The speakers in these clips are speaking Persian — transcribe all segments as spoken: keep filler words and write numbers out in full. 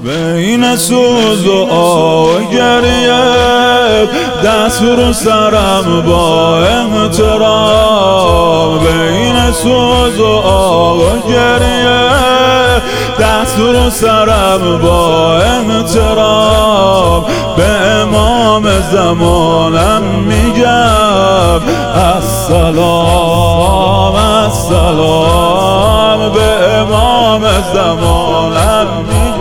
بین سوز و آه و گریه دست رو سرم با احترام. بین سوز و آه و گریه دست رو سرم با احترام. به امام زمانم میگم السلام السلام. به امام زمانم میگم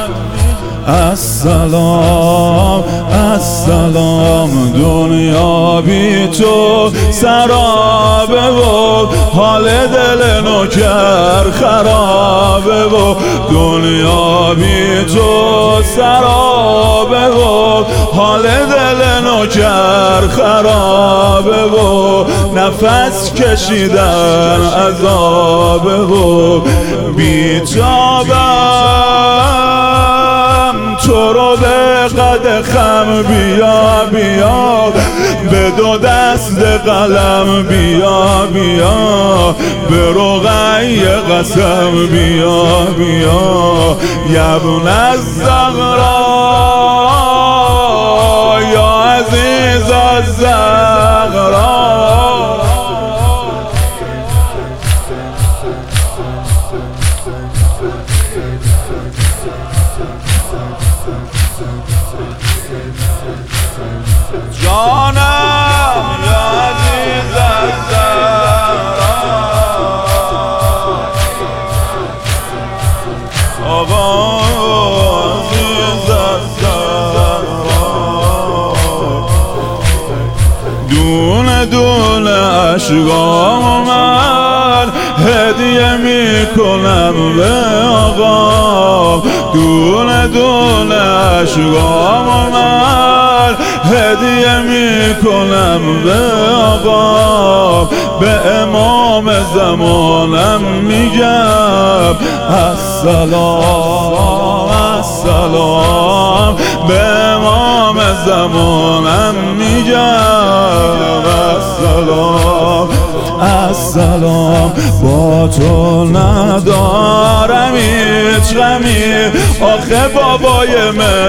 السلام السلام. دنیا بی تو سرابه و حال دل نوکر خرابه و دنیا بی تو سرابه و حال دل نوکر خرابه و نفس کشیدن عذابه و بیتابم تو رو به قد خم بیا بیا. به دو دست قلم بیا بیا. به رقی قسم بیا بیا. یبن الزغرا یا عزیز الزغرا. جانم یا عزیز الزغرا. آقا عزیز الزغرا. دونه دونه اشکام من هدیه میکنم به آقا. دونه دونه اشکام من هدیه میکنم به آقا. به امام زمانم میگم السلام السلام. به امام زمانم میگم السلام السلام. با تو ندارم هیچ غمی آخه بابای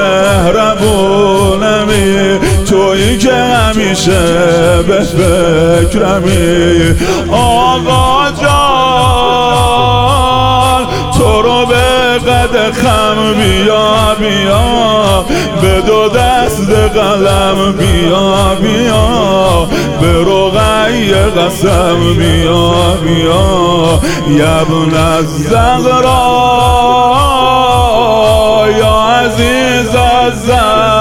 مهربونمی. تویی که همیشه به فکرمی آقا جان. تو رو به قد خم بیا بیا. به دو دست قلم بیا بیا. به رقی قسم بیا بیا. یبن الزغرا یا عزیز الزغرا.